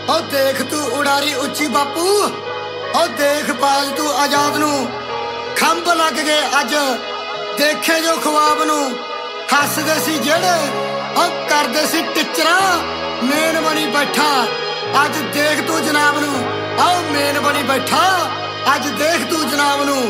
ओ देख तू उड़ारी उच्ची बापू, ओ देख बाज तू आजाद नू खंभ लग गए अज देखे जो ख्वाब नू। हसदे सी जेड़े ओ करदे सी टिचरा, मेन बनी बैठा अज देख तू जनाब नू। ओ मेन बनी बैठा अज देख तू जनाब नू।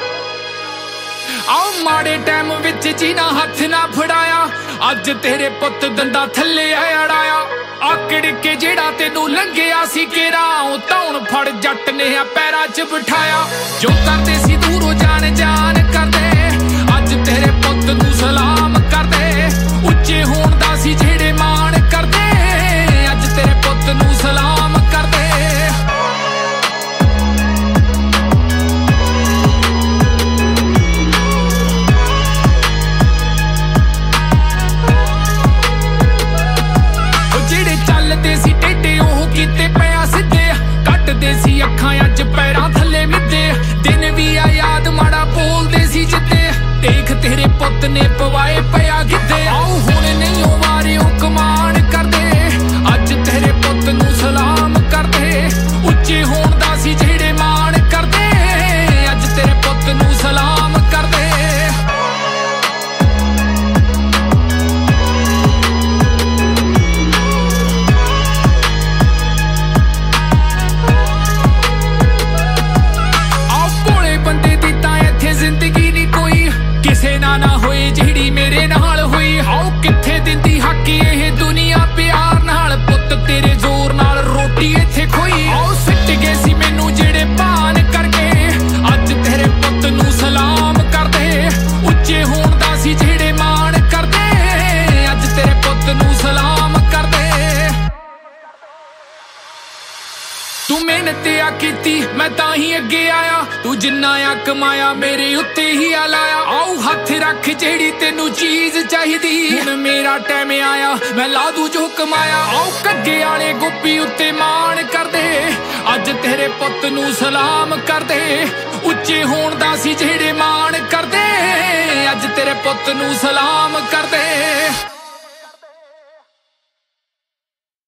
आओ माड़े टाइम विच जीना हथ ना फड़ाया, अज तेरे पुत दंदा थल्ले अड़ाया। आकड़ के जेड़ा तेनू लंघिया सी केरा, धौन फड़ जट ने पैरां च बिठाया। जो करदे सी दूरों जान जान करदे, अज तेरे पुत नू सलाम करदे। उच्चे होण दा सी जेड़े मान करदे, अज तेरे पुत नू सलाम करदे। तेरे पुत ने पवाए पया गिद्धे, आओ हुण नहीं वारे कमान करदे। अज तेरे पुत नू सलाम करदे, उच्चे होण दा सी जेड़े मान करदे। अज तेरे पुत नू सलाम करदे। आओ भोले बंदे दी तां इत्थे जिंदगी नहीं कोई, किसे ना होए जेड़ी मेरे नाल हुई। आओ किथे दिंदी हक ये दुनिया प्यार नाल, पुत तेरे जोर नाल रोटी इत्थे खोई। आओ सिट गए सी मैनू जेड़े भान करके, अज तेरे पुत नू सलाम करदे। उच्चे होण दा सी जेड़े मान करदे, अज तेरे पुत नू सलाम करदे। तू मेहनत आ कीती मैं तां ही अगे आया, तू जिन्ना आ कमाया मेरे उत्ते ही आ लाया। आओ हथ रख जेड़ी तेनू चीज चाहिदी, हुण मेरा टाइम आया मैं ला दूं जो कमाया। आओ कग्गे आले गोपी उत्ते मान करदे, अज तेरे पुत नू सलाम करदे। उच्चे होण दा सी जेड़े मान करदे, अज तेरे पुत नू सलाम करदे।